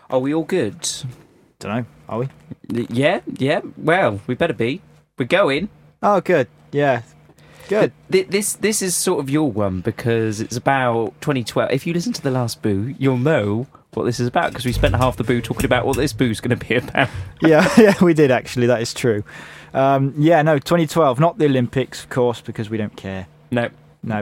Are we all good? Don't know. Are we? Yeah. Well, we better be. We're going. Oh, good. Yeah. Good. This is sort of your one because it's about 2012. If you listen to the last Boo, you'll know what this is about because we spent half the Boo talking about what this Boo's going to be about. yeah, we did actually. That is true. 2012, not the Olympics, of course, because we don't care. No.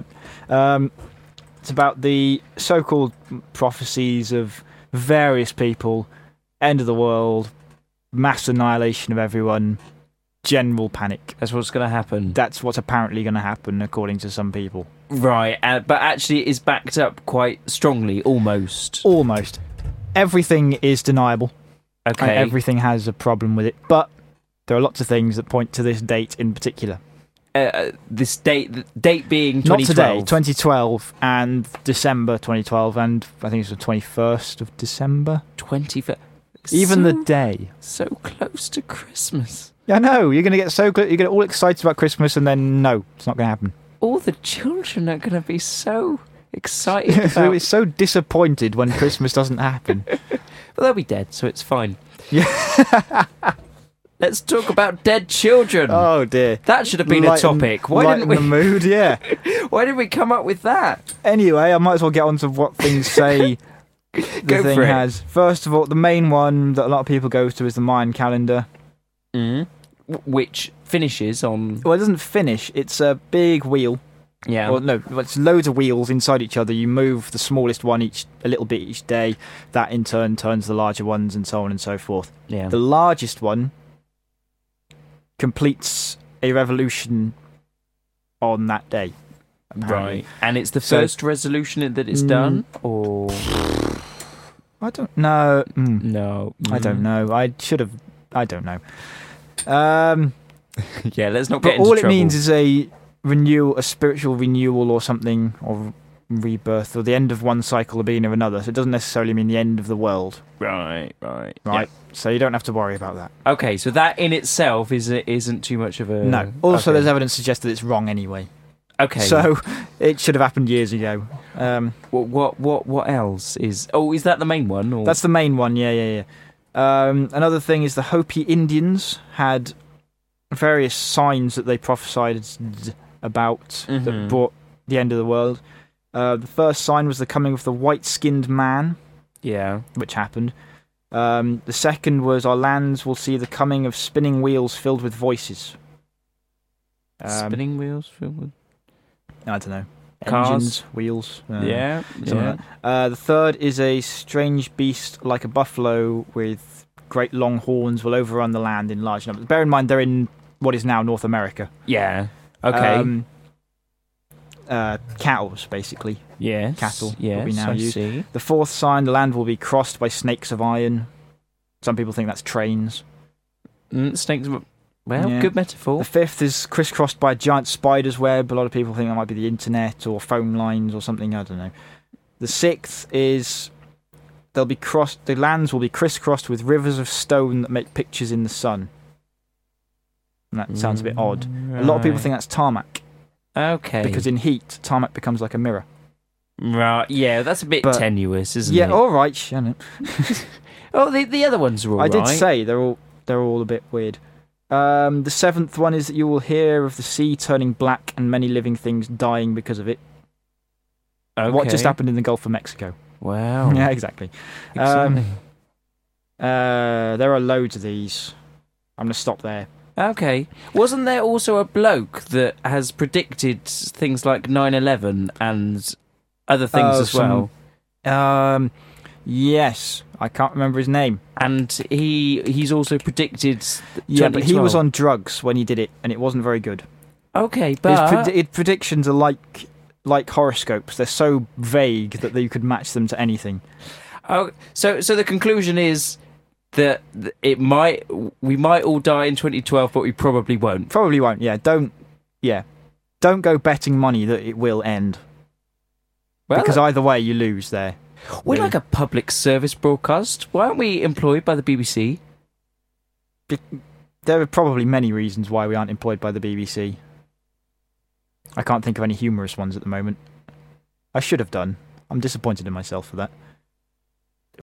It's about the so-called prophecies of various people, end of the world, mass annihilation of everyone, general panic. That's what's going to happen. That's what's apparently going to happen, according to some people. Right, but actually it is backed up quite strongly, almost. Almost. Everything is deniable. Okay. And everything has a problem with it, but there are lots of things that point to this date in particular. This date being 2012. Not today, 2012 and December 2012, and I think it's the 21st of December. 21st. Even the day. So close to Christmas. I know, you're going to get so close, you get all excited about Christmas, and then no, it's not going to happen. All the children are going to be so excited about... So it's so disappointed when Christmas doesn't happen. But they'll be dead, so it's fine. Yeah. Let's talk about dead children. Oh dear, that should have been a topic. Why didn't we? The mood, yeah. Why did we come up with that? Anyway, I might as well get on to what things say. The thing has. First of all, the main one that a lot of people go to is the Mayan calendar, which finishes on. Well, it doesn't finish. It's a big wheel. Yeah. Well, no, it's loads of wheels inside each other. You move the smallest one a little bit each day. That in turn turns the larger ones, and so on and so forth. Yeah. The largest one completes a revolution on that day. Apparently. Right. And it's the first resolution that it's done, or I don't know. No, I don't know. I don't know. Yeah, let's not get but into all trouble. it means is a spiritual renewal or something, or rebirth, or the end of one cycle of being of another. So it doesn't necessarily mean the end of the world. Right. Yeah. So you don't have to worry about that. Okay, so that in itself isn't too much of a... No. Also, there's evidence to suggest that it's wrong anyway. Okay. So it should have happened years ago. What else is... Oh, is that the main one? Or? That's the main one, yeah. Another thing is the Hopi Indians had various signs that they prophesied about that brought the end of the world. The first sign was the coming of the white-skinned man. Yeah. Which happened. The second was our lands will see the coming of spinning wheels filled with voices. Spinning wheels filled with... I don't know. Cars? Engines, wheels. Yeah. Like that. The third is a strange beast like a buffalo with great long horns will overrun the land in large numbers. Bear in mind they're in what is now North America. Yeah. Okay. Cows, basically. Yes. Cattle. Yes, what we now use. see. The fourth sign, the land will be crossed by snakes of iron. Some people think that's trains. Snakes of... Well, good metaphor. The fifth is crisscrossed by a giant spider's web. A lot of people think that might be the internet or phone lines or something. I don't know. The sixth is the lands will be crisscrossed with rivers of stone that make pictures in the sun. And that sounds a bit odd. Right. A lot of people think that's tarmac. Okay. Because in heat, tarmac becomes like a mirror. Right. Yeah, that's a bit tenuous, isn't it? Yeah. All right. Shannon. Oh, the other ones are all right. I did say they're all a bit weird. The seventh one is that you will hear of the sea turning black and many living things dying because of it. Okay. What just happened in the Gulf of Mexico? Wow. Yeah, exactly. There are loads of these. I'm going to stop there. Okay. Wasn't there also a bloke that has predicted things like 9/11 and other things as well? Yes. I can't remember his name. And he's also predicted... Yeah, but he was on drugs when he did it, and it wasn't very good. Okay, but... His predictions are like horoscopes. They're so vague that you could match them to anything. Oh, so the conclusion is that we might all die in 2012, but we probably won't. Probably won't. Yeah, don't go betting money that it will end. Well, because either way you lose there. We're like a public service broadcast. Why aren't we employed by the BBC? There are probably many reasons why we aren't employed by the BBC. I can't think of any humorous ones at the moment. I should have done. I'm disappointed in myself for that.